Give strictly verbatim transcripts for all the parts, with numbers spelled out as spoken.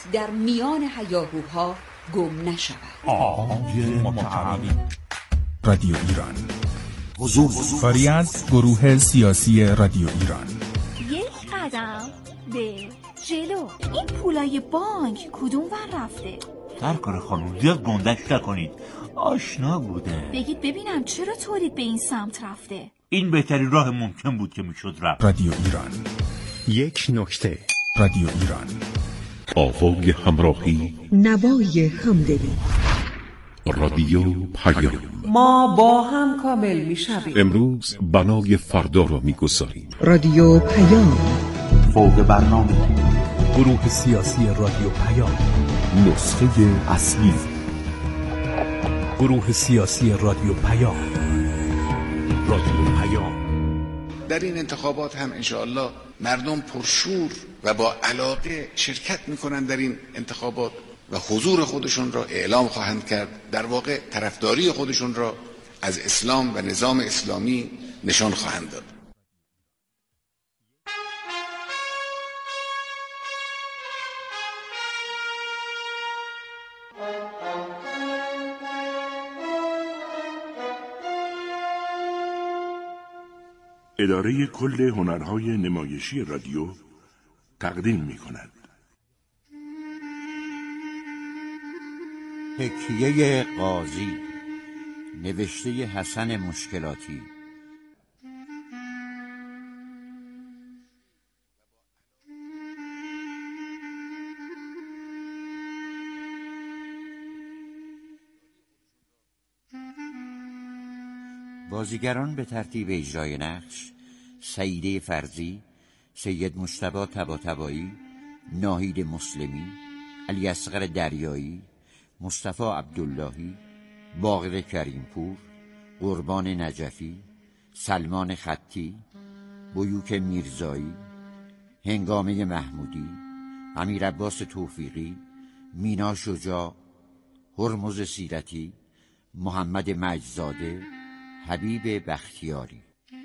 در میان هیاهوها گم نشود. آهای متعالی رادیو ایران حضور کاری از گروه سیاسی رادیو ایران. یک قدم به جلو. این پولای بانک کدوم ور رفته؟ سرکار خانم زیاد گندش نکنید، آشنا بوده. بگید ببینم چرا تولید به این سمت رفته؟ این بهترین راه ممکن بود که میشد رفت. رادیو ایران. یک نکته. رادیو ایران. آوای همراهی، نوای همدلی. رادیو پیام. ما با هم کامل میشویم. امروز بنای فردا را میگذاریم. رادیو پیام. فوق برنامه گروه سیاسی رادیو پیام. نسخه اصلی. گروه سیاسی رادیو پیام. رادیو پیام. در این انتخابات هم انشاءالله مردم پرشور و با علاقه شرکت میکنن در این انتخابات و حضور خودشون را اعلام خواهند کرد. در واقع طرفداری خودشون را از اسلام و نظام اسلامی نشان خواهند داد. اداره کل هنرهای نمایشی رادیو تقدیم می کند. تکیه قاضی، نوشته حسن مشکلاتی. بازیگران به ترتیب اجرای نقش: سعیده فرزی، سید مجتبی طباطبایی، ناهید مسلمی، علی اصغر دریایی، مصطفی عبداللهی، باقر کریمپور، قربان نجفی، سلمان خطی، بیوک میرزایی، هنگامه محمودی، امیر عباس توفیقی، مینا شجاع، هرمز سیرتی، محمد مجزاده، حبیب بختیاری.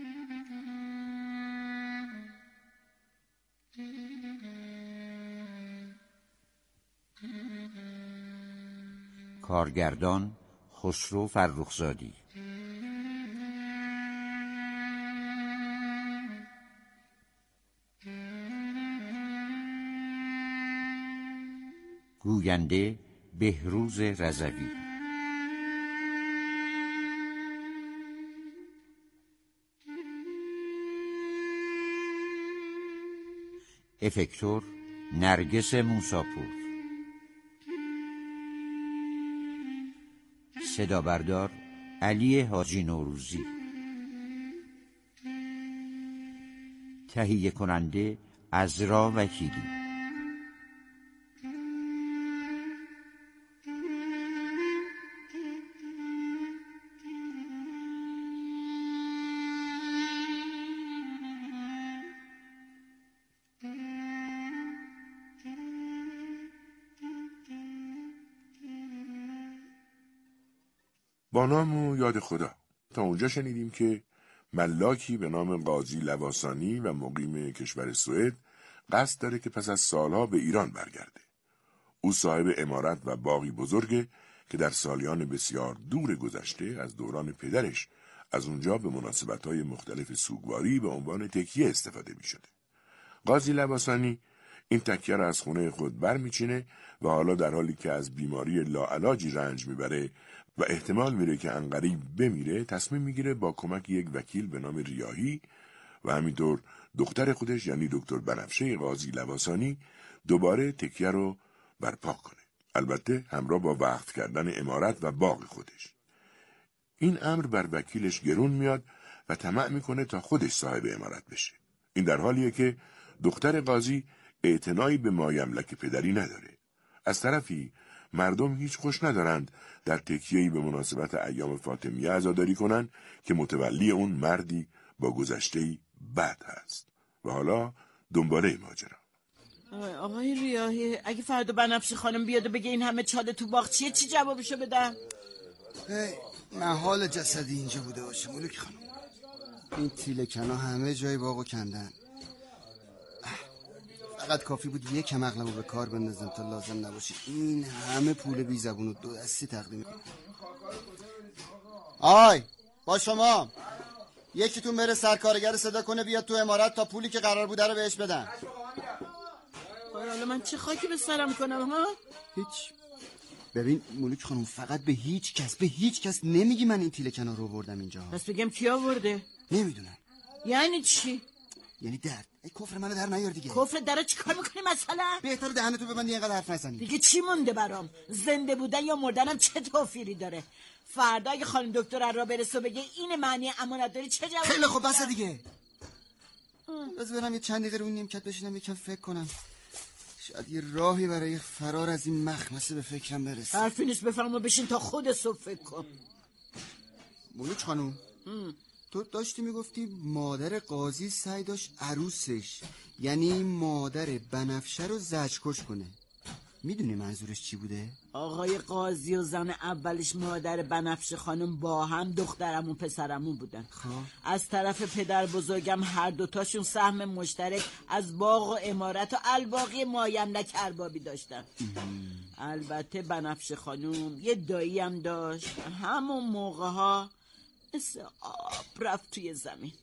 کارگردان خسرو فرخزادی. گوینده بهروز رضوی. افکتور نرگس موساپور. صدا بردار علی حاجی نوروزی. تهیه کننده عزرا وکیلی. با نام و یاد خدا. تا اونجا شنیدیم که ملاکی به نام قاضی لواسانی و مقیم کشور سوئد قصد داره که پس از سالها به ایران برگرده. او صاحب عمارت و باغی بزرگه که در سالیان بسیار دور گذشته از دوران پدرش از اونجا به مناسبت‌های مختلف سوگواری به عنوان تکیه استفاده می‌شده. قاضی لواسانی این تکیه را از خونه خود برمی‌چینه و حالا در حالی که از بیماری لاعلاجی رنج میبره و احتمال میره که عنقریب بمیره، تصمیم میگیره با کمک یک وکیل به نام ریاحی و همینطور دختر خودش یعنی دکتر بنفشه قاضی لواسانی دوباره تکیه رو برپا کنه. البته همراه با وقف کردن عمارت و باغ خودش. این امر بر وکیلش گرون میاد و طمع میکنه تا خودش صاحب عمارت بشه. این در حالیه که دختر قاضی اعتنایی به مایملک پدری نداره. از طرفی مردم هیچ خوش ندارند در تکیه‌ای به مناسبت ایام فاطمیه عزاداری کنند که متولی اون مردی با گذشته‌ای بد هست. و حالا دنباله ماجرا. آقای ریاحی، اگه فردا بنفشه خانم بیاد و بگه این همه چاله تو باغ چیه، چی جوابشو بدم؟ هی محال جسدی اینجا بوده باشه ملک خانم. این تیلکنا همه جای باغو کندن. فقط کافی بود یک کم عقلمو به کار بندازم تا لازم نباشه این همه پول بی زبون و دو دستی تقدیم کنم. آی با شما یکیتون بره سرکارگر صدا کنه بیاد تو امارت تا پولی که قرار بوده رو بهش بدن. حالا من چه خاکی به سرم کنم ها؟ هیچ. ببین ملوک خانم فقط به هیچ کس به هیچ کس نمیگی من این تیله کنار رو بردم اینجا. پس بگم کی آورده؟ نمیدونم. یعنی چی؟ یعنی درد. ای کفر منو در نیار دیگه. کفر درا چی کار میکنی مثلا؟ بهتر دهنتو ببندی اینقدر حرف نزنی. دیگه چی مونده برام؟ زنده بودن یا مردنم چه توفیری داره؟ فردا اگه خانم دکتر را برسه و بگه این معنی امانت داری چه جواب؟ خیلی خوب بس دیگه. بذار برم یه چند دقیقه رو این نیمکت بشینم یکم فکر کنم. شاید یه راهی برای فرار از این مخمسه به فکرم برسه. حرفی نیست بفرما بشین تا خود صبح فکر کن. مولوک خانوم تو داشتی میگفتی مادر قاضی سعی داشت عروسش یعنی مادر بنفشه رو زجرکش کنه. میدونی منظورش چی بوده؟ آقای قاضی و زن اولش مادر بنفشه خانم با هم دخترمون پسرمون بودن. خب از طرف پدر بزرگم هر دوتاشون سهم مشترک از باغ و امارت و الباقی مایملک اربابی داشتن. البته بنفشه خانم یه دایی هم داشت همون موقع ها مثل آب رفت توی زمین.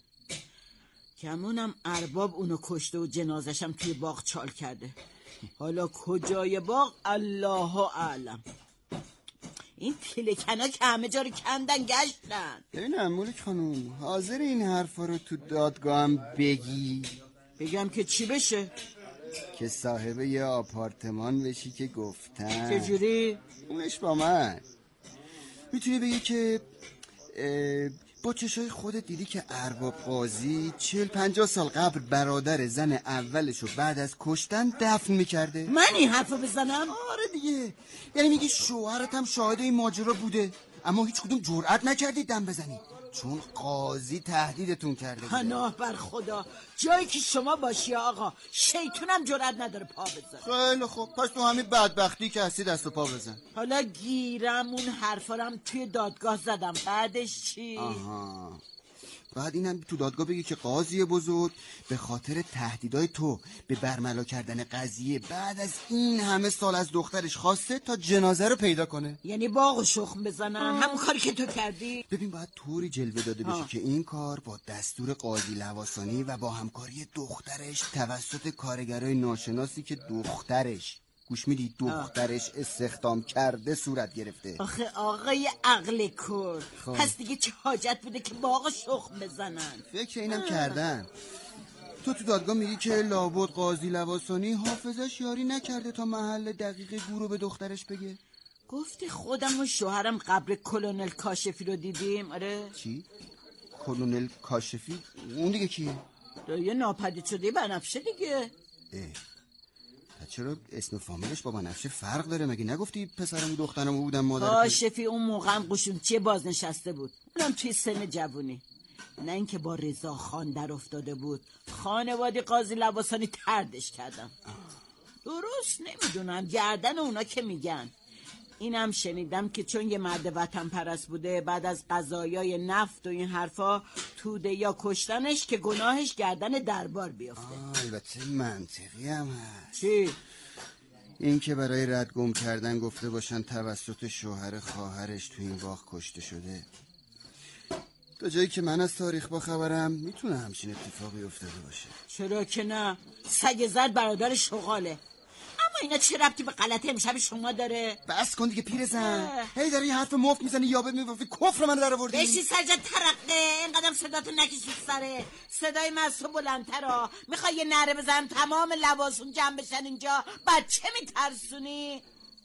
کمونم ارباب اونو کشته و جنازشم توی باغ چال کرده. حالا کجای باغ الله اعلم. این پیلکنها که همه جا رو کندن گشتن. ببینم مولک خانوم حاضر این حرفا رو تو دادگاه هم بگی؟ بگم که چی بشه؟ که صاحب یه آپارتمان بشی که گفتن. چجوری؟ اونش با من میتونی بگی که با چشای خودت دیدی که ارباب قاضی چهل پنجاه سال قبل برادر زن اولشو بعد از کشتن دفن میکرده. من این حرفو بزنم؟ آره دیگه. یعنی میگی شوهرت هم شاهد این ماجرا بوده اما هیچ کدوم جرئت نکردی دم بزنی چون قاضی تهدیدتون کرده بوده. پناه بر خدا جایی که شما باشی آقا شیطونم جرئت نداره پا بزن. خیلی خوب پس تو همین بدبختی که هستی دست و پا بزن. حالا گیرم اون حرفارم توی دادگاه زدم بعدش چی؟ آها بعد اینم تو دادگاه بگی که قاضی بزرگ به خاطر تهدیدهای تو به برملا کردن قضیه بعد از این همه سال از دخترش خواسته تا جنازه رو پیدا کنه. یعنی باغ و شخم بزنن همون کاری که تو کردی. ببین باید طوری جلوه داده بشه که این کار با دستور قاضی لواسانی و با همکاری دخترش توسط کارگرای ناشناسی که دخترش گوش میدی دخترش استخدام کرده صورت گرفته. آخه آقای عقل کور پس دیگه چه حاجت بوده که باغ شخم بزنن؟ فکر اینم کردن. تو تو دادگاه میگی که لابد قاضی لواسانی حافظش یاری نکرده تا محل دقیق گورو به دخترش بگه. گفتی خودم و شوهرم قبر کلونل کاشفی رو دیدیم. آره چی؟ کلونل کاشفی؟ اون دیگه کیه؟ یه ناپدید شده بنفشه دیگه. اه چرا اسم و فامیلش با بنفشه فرق داره؟ مگه نگفتی پسرم و دخترم بودن مادر؟ کاشفی اون موقع هم قشونچی بازنشسته بود اونم توی سن جوونی. نه اینکه با رضا خان در افتاده بود خانواده قاضی لواسانی تردش کردن. درست نمیدونم گردن اونا که میگن. اینم شنیدم که چون یه مرد وطن پرست بوده بعد از قضایای نفت و این حرفا توده یا کشتنش که گناهش گردن دربار بیفته. البته منطقی هم هست. چی؟ این که برای رد گم کردن گفته باشن توسط شوهر خواهرش تو این باغ کشته شده. تا جایی که من از تاریخ با خبرم میتونه همچین اتفاقی افتاده باشه. چرا که نه؟ سگ زد برادر شغاله. اما اینا چه ربطی به غلط امشب شما داره؟ بس کن دیگه پیرزن. هی داری حرف مفت میزنی یابه میوفی کفر من در آوردی. بشی سرجت ترقه اینقدر صداتو نکشید سره. صدای مستو بلندترا. میخوای یه نره بزنم تمام لباسون جمع بشن اینجا بچه میترسونی؟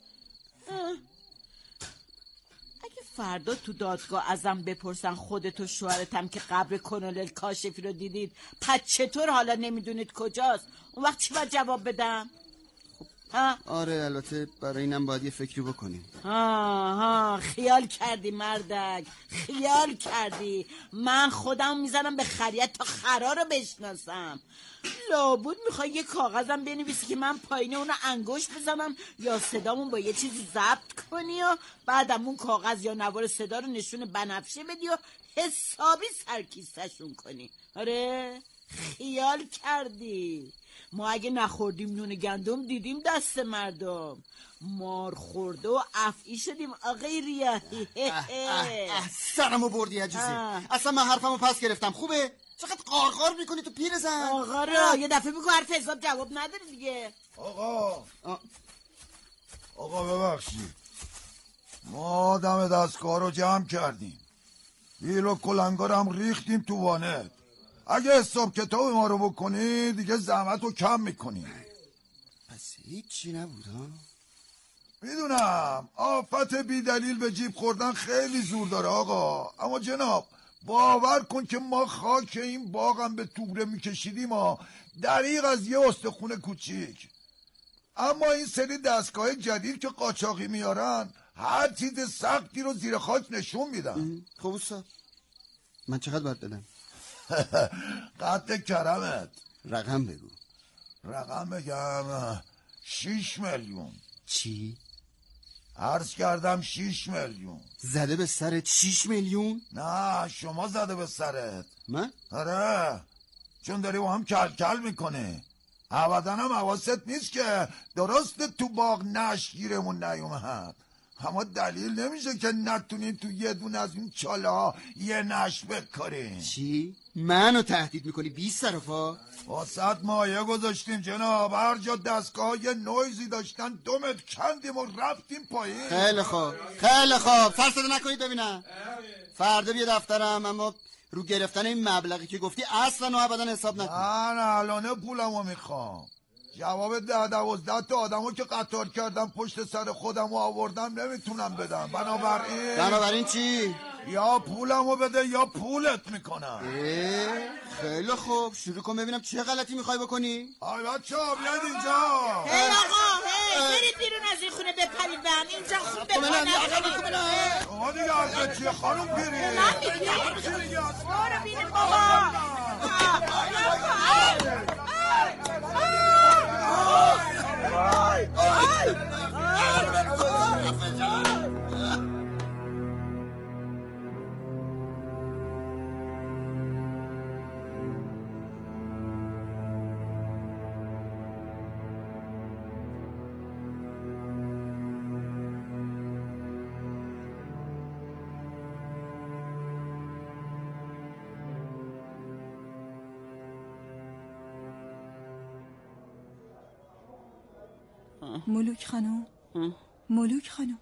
اگه فردا تو دادگاه ازم بپرسن خودتو شوهرتم که قبر کلونل کاشفی رو دیدید پس چطور حالا نمیدونید کجاست؟ اون وقت چی باید جواب بدم؟ ها؟ آره البته برای اینم باید یه فکری بکنیم. ها ها خیال کردی مردک خیال کردی من خودم میزنم به خریت تا خرا رو بشناسم. لابد میخوای یه کاغذم بنویسی که من پایین اونو انگشت بزنم یا صدامون با یه چیزی ضبط کنی و بعدم اون کاغذ یا نوار صدا رو نشون بنفشه بدی و حسابی سرکیستشون کنی. آره خیال کردی ما اگه نخوردیم نون گندم دیدیم دست مردم، مار خورده و افعی شدیم آقای ریاحی. سرمو بردی عجوزی. اصلا من حرفمو پس گرفتم. خوبه؟ چقدر قارقار میکنی تو پیرزن. آقا را یه دفعه بگو حرف حساب جواب نداره دیگه. آقا آقا ببخشید، ما دم دستگاه رو جمع کردیم، بیل و کلنگا رو هم ریختیم تو وانت. اگه حساب کتاب ما رو بکنی دیگه زحمت رو کم میکنی. پس هیچی نبود ها؟ میدونم آفت بی دلیل به جیب خوردن خیلی زور داره آقا، اما جناب باور کن که ما خاک این باغم به توبره میکشیدیم ها، دریغ از یه استخونه کوچیک. اما این سری دستگاه جدید که قاچاقی میارن هر چیز سختی رو زیر خاک نشون میدن. خب استاد من چقدر باید بدم؟ قطع کرمت. رقم بگو. رقم بگم شیش میلیون. چی؟ عرض کردم شیش میلیون. زده به سرت شیش میلیون؟ نه شما زده به سرت. من؟ آره چون داری با هم کل کل میکنه. ابدا هم حواست نیست که درست تو باغ نشت گیرمون نیومد، اما دلیل نمیشه که نتونین تو یه دونه از این چاله ها یه نشت بکارین. چی؟ منو تهدید میکنی بی سرفا؟ واسط مایه گذاشتیم جناب، هر جا دستگاه یه نویزی داشتن دومت کندیم و رفتیم پایین. خیلی خوب خیلی خوب فرصت نکنید ببینم. فردا بیا دفترم، اما رو گرفتن این مبلغی که گفتی اصلا و ابدا حساب نکن. من الانه پولمو میخوام. جواب ده دوازده تا آدمو که قطار کردم پشت سر خودم و آوردم نمیتونم بدم. بنابراین بنابراین چی؟ یا پولمو بده یا پولت میکنم. خیلی خوب شروع کن ببینم چه غلطی میخوای بکنی. آی بچه ها بیاد اینجا. هی آقا هی برید بیرون از این خونه بپرید به هم. اینجا خون بپرید. شما دیگه از چیه خانم پیری؟ من میگم برو بیرون بابا. ملوک خانم ملوک خانم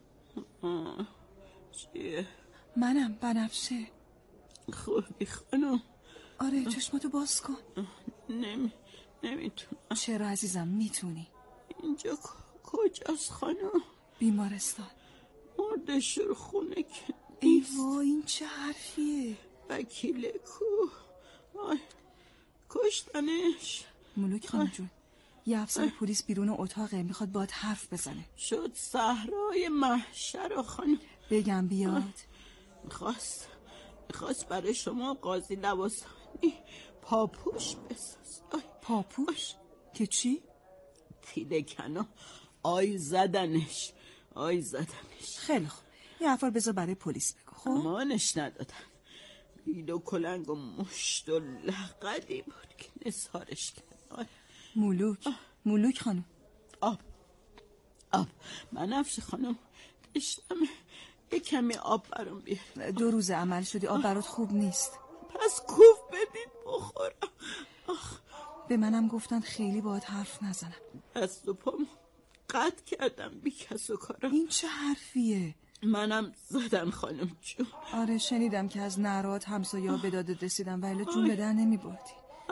چیه؟ منم بنفشه. خوبی خانم؟ آره چشماتو باز کن. نمی نمیتونم. چرا عزیزم میتونی؟ اینجا کجاست خانم؟ بیمارستان. مردشور خونه که ای وای این چه حرفیه؟ وکیل کو؟ آی کشتنش. ملوک خانم جون یه افسر پلیس بیرون اتاقه میخواد باهات حرف بزنه. شد صحرای محشر خانم. بگم بیاد؟ میخواست میخواست برای شما قاضی لواسانی پاپوش بساز. پاپوش؟ که چی؟ تیله کنا. آی زدنش آی زدنش. خیلی خوب یه حرفا رو بذار برای پلیس بگو. خب مانش ندادن. بیل و کلنگ و مشت و لقدی بود که نثارش کرد. ملوک ملوک خانم. آب آب بنفشه خانم اشتم یه کمی آب برام بیار. دو روز عمل شدی آب برات خوب نیست. پس کوف بدید بخورم. آخ. به منم گفتن خیلی باهات حرف نزنم. دست و پام قطع کردم بی کس و کارم. این چه حرفیه؟ منم زدن خانم جون. آره شنیدم که از نرات همسایه‌ها به دادت رسیدن ولی جون به در نمی بردی.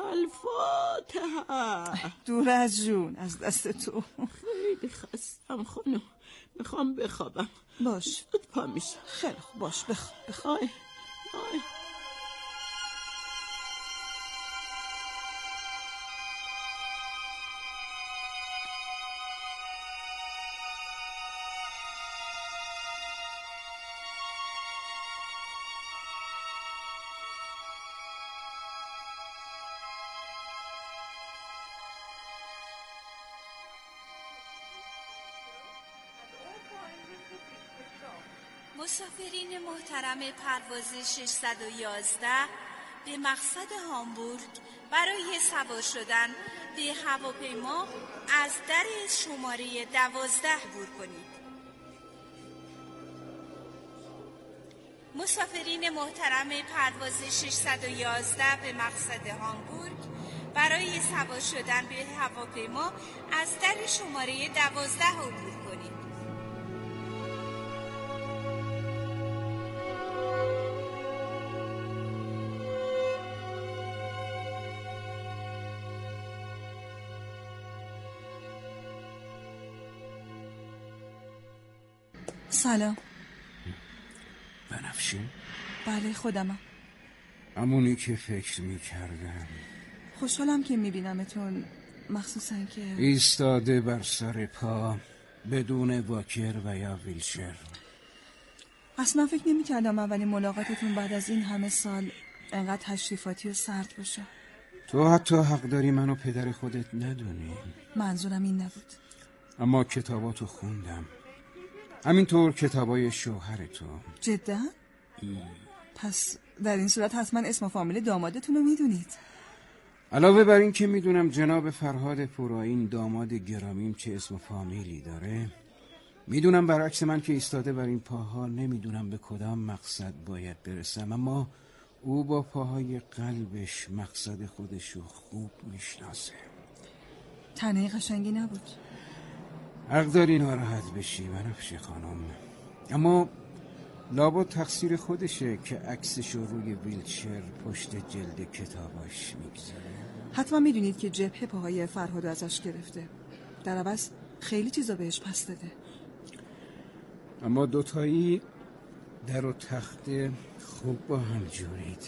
الفاتحه. دور از جون از دست تو. خیلی خستم خانم میخوام بخوابم. باش زود پا میشم. خیلی خوب باش بخواب بخواب. آی آی مسافرین محترم پرواز ششصد و یازده به مقصد هامبورگ برای سوار شدن به هواپیما از در شماره دوازده عبور کنید. مسافرین محترم پرواز ششصد و یازده به مقصد هامبورگ برای سوار شدن به هواپیما از در شماره دوازده عبور کنید. سلام. بنفشه؟ بله خودمم. همونی که فکر میکردم. خوشحالم که میبینمتون، مخصوصا که ایستاده بر سر پا بدون واکر و یا ویلچر. اصلا فکر نمیکردم اولین ملاقاتتون بعد از این همه سال انقدر تشریفاتی و سرد باشه. تو حتی حق داری منو پدر خودت ندونی. منظورم این نبود. اما کتاباتو خوندم، همینطور کتابای شوهر تو. جدا؟ پس در این صورت حتما اسم و فامیل دامادتون رو میدونید. علاوه بر این که میدونم جناب فرهاد پورآیین داماد گرامیم چه اسم و فامیلی داره، میدونم برعکس من که ایستاده بر این پاها نمیدونم به کدام مقصد باید برسم، اما او با پاهای قلبش مقصد خودشو خوب میشناسه. تنه قشنگی نبود. حق داری ناراحت بشی بنفشه خانم، اما لابد تقصیر خودشه که عکسشو روی ویلچر پشت جلد کتاباش میگذاره. حتما میدونید که جبهه پاهای فرهادو ازش گرفته، در عوض خیلی چیزا بهش پس داده. اما دوتایی در و تخت خوب با هم جورید.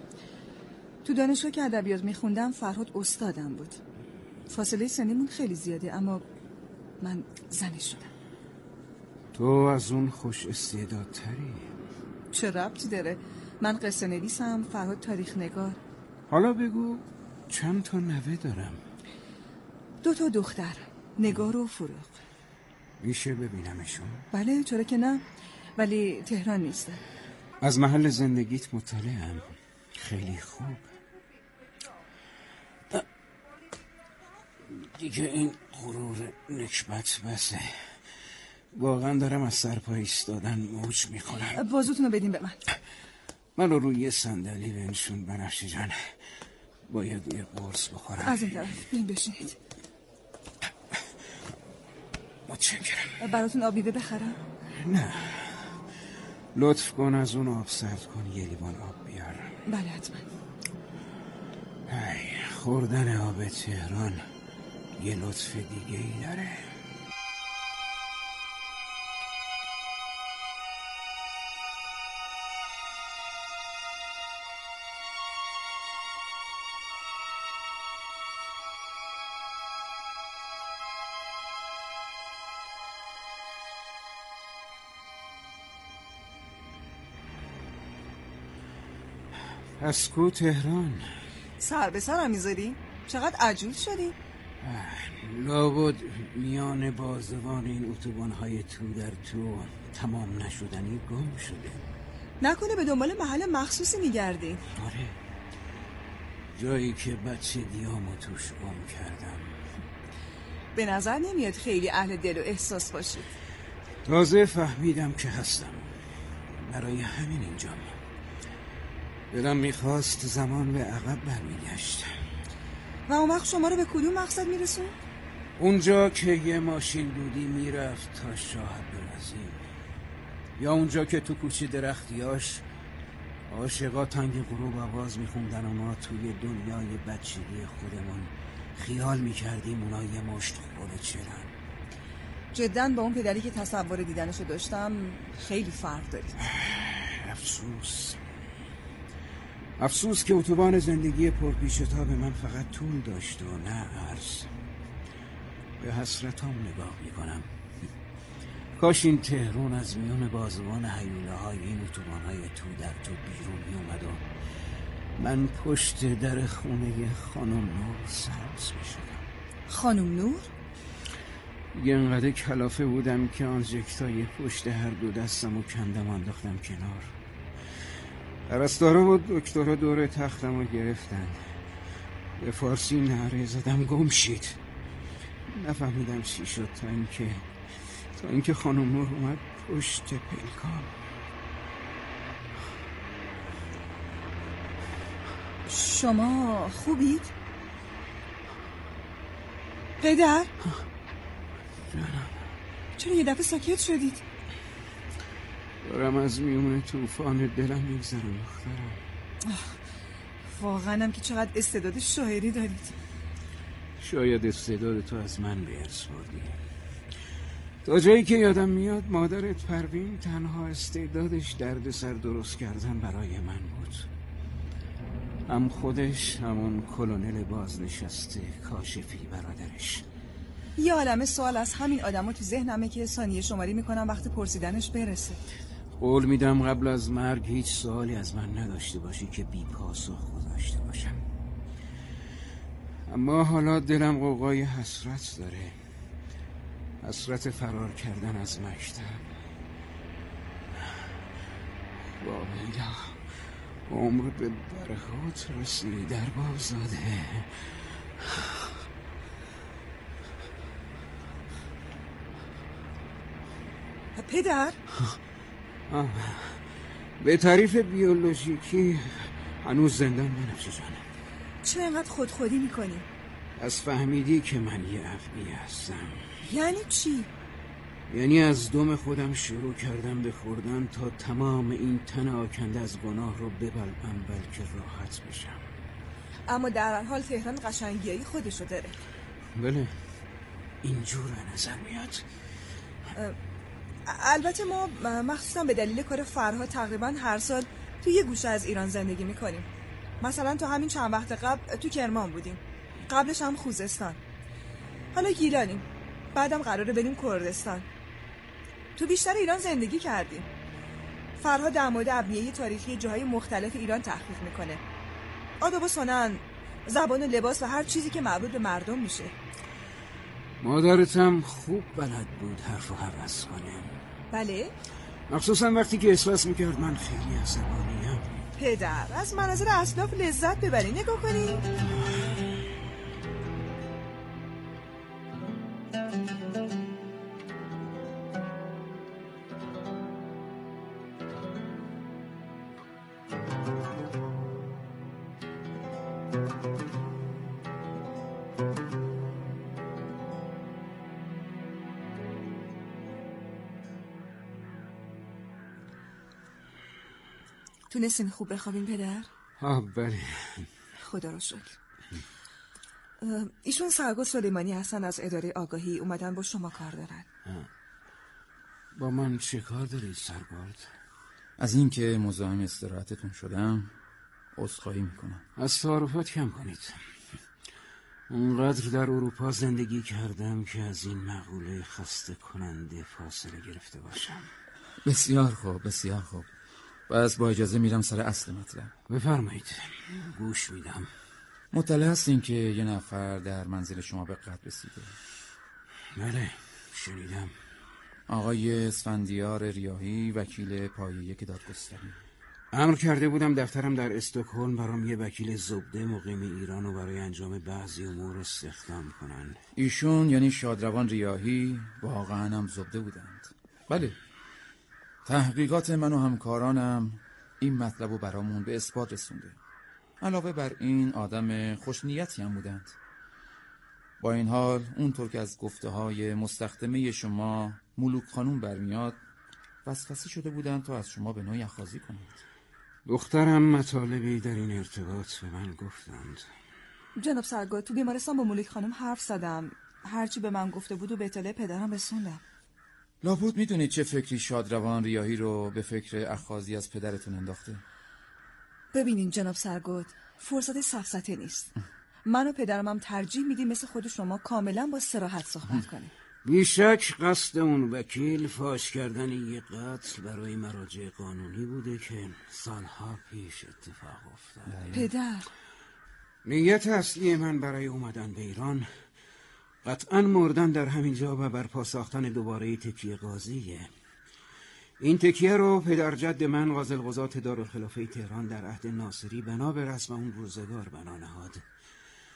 تو دانشگاه که ادبیات میخوندم فرهاد استادم بود. فاصله سنیمون خیلی زیاده، اما من زنش شدم. تو از اون خوش استعدادتری. چه ربطی داره؟ من قصه نویسم، فرهاد تاریخ نگار. حالا بگو چند تا نوه دارم؟ دو تا دختر، نگار و فروغ. میشه ببینمشون؟ بله چرا که نه، ولی تهران نیستن. از محل زندگیت مطلعم. خیلی خوب. دیگه این غرور نکبت بسه. واقعا دارم از سرپا ایستادن موج میخورم. بازوتون رو بدین به من. من رو روی صندلی بنشون بنفشه جان، باید یه قرص بخورم. از این طرف بین بشینید. متشکرم. براتون آبیبه بخرم؟ نه، لطف کن از اون آب سرد کن، یه لیوان آب بیار. بله حتما. ای خوردن آب تهران یه لطف دیگه ای داره. از کو تهران؟ سر به سرم میذاری؟ چقدر عجول شدی؟ لابد میان بازوان این اتوبان‌های تو در تو تمام نشدنی گم شده. نکنه به دنبال محل مخصوصی میگردی؟ آره، جایی که بچه دیامو توش گم کردم. به نظر نمیاد خیلی اهل دل و احساس باشید. تازه فهمیدم که هستم، برای همین اینجام. دلم میخواست زمان به عقب برمیگشت. و اون وقت شما رو به کدوم مقصد میرسون؟ اونجا که یه ماشین دودی میرفت تا شاه عبدالعظیم، یا اونجا که تو کوچه درختیاش عاشقا تنگ غروب آواز میخوندن و ما توی دنیای بچگی خودمون خیال میکردیم اونا یه مشت خود چرن. جداً با اون پدری که تصور دیدنشو داشتم خیلی فرق دارید. افسوس افسوس که اتوبان زندگی پرپیچ‌وتاب به من فقط طول داشت و نه عرض. به حسرتام نگاه میکنم. کاش این تهران از میون بازوان هیوله های این اتوبان های تو در تو بیرون میومد و من پشت در خونه خانم نور سبز میشدم. خانم نور؟ یه انقدر کلافه بودم که آن جکتای پشت هر دو دستم و کندم انداختم کنار. پرستارا و دکترها دور تختم رو گرفتن. به فارسی نعره زدم گم شید. نفهمیدم چی شد تا اینکه تا اینکه خانم نور اومد پشت پلکان. شما خوبید؟ پدر؟ جانم. چرا یه دفعه ساکت شدید؟ دارم از میون طوفان دلم میگذرم دخترم. واقعا هم که چقدر استعداد شاعری دارید. شاید استعداد تو از من به ارث بردی. تا جایی که یادم میاد مادرت پروین تنها استعدادش دردسر درست کردن برای من بود. هم خودش همون کلونل بازنشسته کاشفی برادرش. یه عالمه سوال از همین آدما تو ذهنمه که ثانیه شماری میکنم وقتی پرسیدنش برسه. قول میدم قبل از مرگ هیچ سوالی از من نداشته باشی که بی پاسخ گذاشته باشم. اما حالا دلم قوقای حسرت داره. حسرت فرار کردن از مکتب. والا عمر به برهات رسی در باب زاده. پدر؟ آه. به تعریف بیولوژیکی هنوز زندان بنفشه جانم. چرا اینقدر خودخودی میکنی؟ از فهمیدی که من یه افعی هستم. یعنی چی؟ یعنی از دم خودم شروع کردم به خوردن تا تمام این تن آکنده از گناه رو ببلعم بلکه راحت بشم. اما در هر حال تهران قشنگیایی خودشو داره. بله اینجور نظر میاد. البته ما مخصوصا به دلیل کار فرها تقریبا هر سال تو یه گوشه از ایران زندگی میکنیم. مثلا تو همین چند وقت قبل تو کرمان بودیم، قبلش هم خوزستان، حالا گیلانیم، بعدم قراره بریم کردستان. تو بیشتر ایران زندگی کردیم. فرها در مورد ابنیه تاریخی جاهای مختلف ایران تحقیق میکنه، آداب و سنن، زبان و لباس و هر چیزی که مربوط به مردم میشه. مادرتم خوب بلد بود حرف و حوض کنه. بله؟ مخصوصا وقتی که احساس میکرد من خیلی عصبانیم. پدر از مناظر اسلاف لذت ببری، نگاه کنی؟ تونستین خوب بخوابین پدر؟ آه بله خدا رو شکر. ایشون سرگرد سلیمانی هستن از اداره آگاهی، اومدن با شما کار دارن. با من چه کار دارید سرگرد؟ از این که مزاحم استراحتتون شدم عذرخواهی میکنم. از تعارفات کم کنید. اونقدر در اروپا زندگی کردم که از این مقوله خسته کننده فاصله گرفته باشم. بسیار خوب بسیار خوب. بس با اجازه میرم سر اصل مطلب. بفرمایید گوش میدم. مطلع هستین که یه نفر در منزل شما به قتل رسیده؟ بله شنیدم. آقای اسفندیار ریاحی وکیل پایه یک دادگستری. امر کرده بودم دفترم در استکهلم برام یه وکیل زبده مقیم ایران رو برای انجام بعضی امور استخدام کنن. ایشون یعنی شادروان ریاحی واقعا هم زبده بودند. بله تحقیقات من و همکارانم این مطلب رو برامون به اثبات رسونده. علاوه بر این آدم خوشنیتی هم بودند. با این حال اونطور که از گفته های مستخدمه شما ملوک خانوم برمیاد وسوسه شده بودند تا از شما به نوعی اخاذی کنند. دخترم مطالبی در این ارتباط به من گفتند. جناب سرگرد تو بیمارستان با ملوک خانوم حرف زدم، هرچی به من گفته بود و به اطلاع پدرم رسوندم. لابد میدونید چه فکری شادروان ریاحی رو به فکر اخاذی از پدرتون انداخته؟ ببینین جناب سرگرد فرصت سفسطه نیست. من و پدرم هم ترجیح میدیم مثل خود شما کاملا با صراحت صحبت کنیم. بیشک قصد اون وکیل فاش کردن یه قتل برای مراجع قانونی بوده که سالها پیش اتفاق افتاد. پدر نیت اصلی من برای اومدن به ایران قطعا مردن در همین جا و برپا ساختن دوباره تکیه قاضیه. این تکیه رو پدر جد من قاضی القضات دارالخلافه تهران در عهد ناصری بنا به رسم اون روزگار بنا نهاد.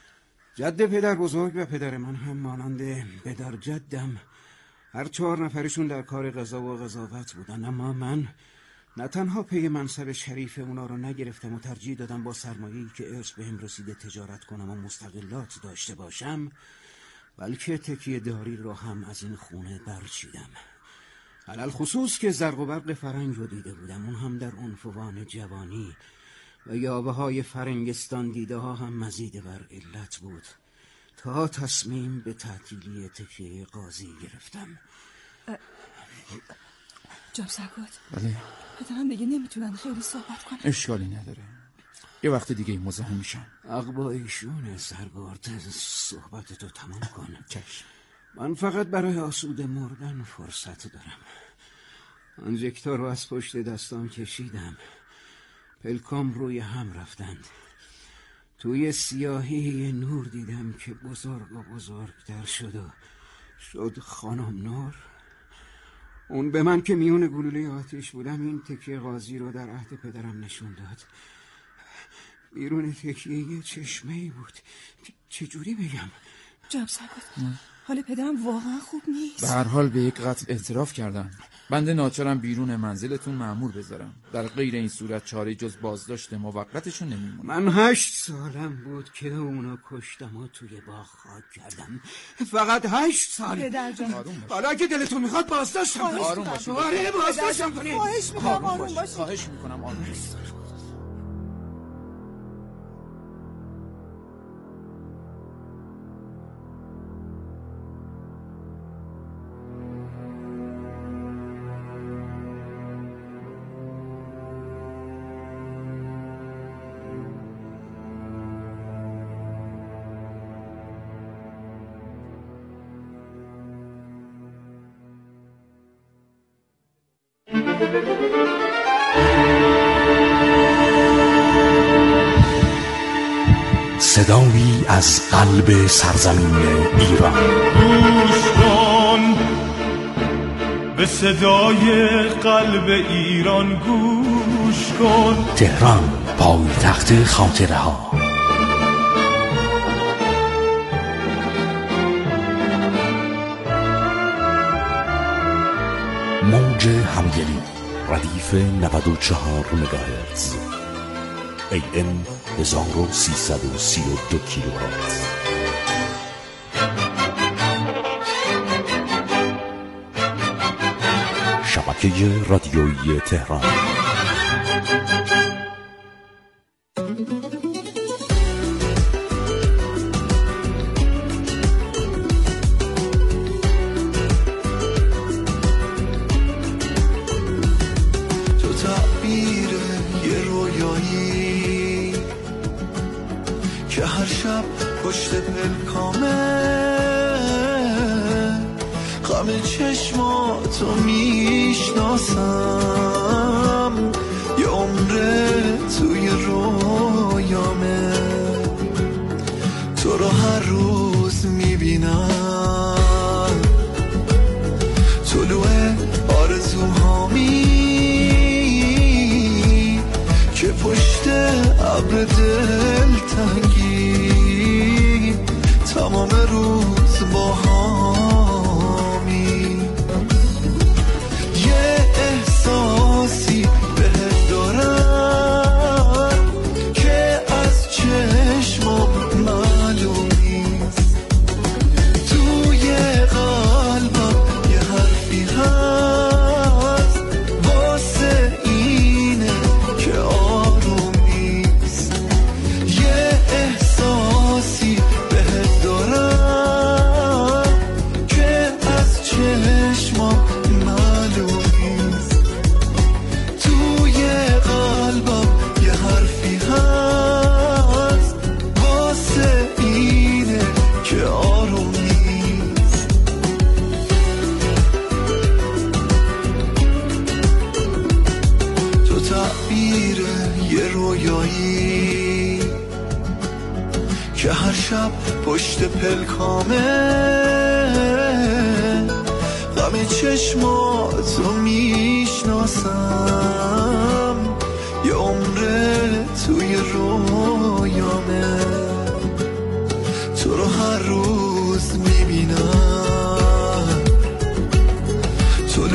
جد پدر بزرگ و پدر من هم مانند پدر جدم هر چهار نفرشون در کار قضا و قضاوت بودن، اما من نه تنها پی منصب شریف اونا رو نگرفتم و ترجیح دادم با سرمایه‌ای که ارث بهم رسیده تجارت کنم و مستقلات داشته باشم، بلکه تکیه داری رو هم از این خونه برچیدم. علل خصوص که زرق و برق فرنگ رو دیده بودم، اون هم در عنفوان جوانی و یابه های فرنگستان دیده ها هم مزید بر علت بود تا تصمیم به تعطیلی تکیه قاضی گرفتم. جناب سرگرد، بله پدرم دیگه نمیتونن خیلی صحبت کنن. اشکالی نداره، یه وقت دیگه مزاحم میشن. عقبا ایشونه سرگرد، صحبت تو تمام کن. چشم. من فقط برای آسوده مردن فرصت دارم. آن جکتا رو از پشت دستام کشیدم، پلکام روی هم رفتند. توی سیاهی نور دیدم که بزرگ و بزرگتر شد و شد خانم نور. اون به من که میون گلوله آتش بودم این تکیه قاضی رو در عهد پدرم نشون داد. بیرون تکیه یه چشمه‌ای بود. چجوری بگم؟ جناب سرگرد، حال پدرم واقعا خوب نیست. به هر حال به یک قتل اعتراف کردن. بنده ناچارم بیرون منزلتون مأمور بذارم. در غیر این صورت چاره جز بازداشت موقتشون نمیمونه. من هشت سالم بود که اونا کشتم و توی باغ خاک کردم. فقط هشت سال. پدر جان، حالا که دلتون میخواد بازداشتم کنید. آروم باشید. آره بازداشتم کنید. خواهش میکنم آروم باشید. خواهش میکنم آروم باشید. صدایی از قلب سرزمین ایران. گوش کن به صدای قلب ایران، گوش کن. تهران، پایتخت خاطره ها. موج همگلی، ردیف نود و چهار مگاهرتز، ای ام هزار و سیصد و سی و دو کیلوهرتز. شبکه رادیویی تهران. پشت پلکامه غم چشماتو میشناسم، یه عمره توی رویامه تو رو هر روز میبینم، طلوع آرزوهامی که پشت ابر دلتنگی تمام روز با همی. یه احساسی بهت دارم که از چشمام معلوم نیست، توی قلبم یه حرفی هست واسه اینه که آروم نیست. یه احساسی که هر شب پشت پلکامه غم چشماتو میشناسم، یه عمره توی رو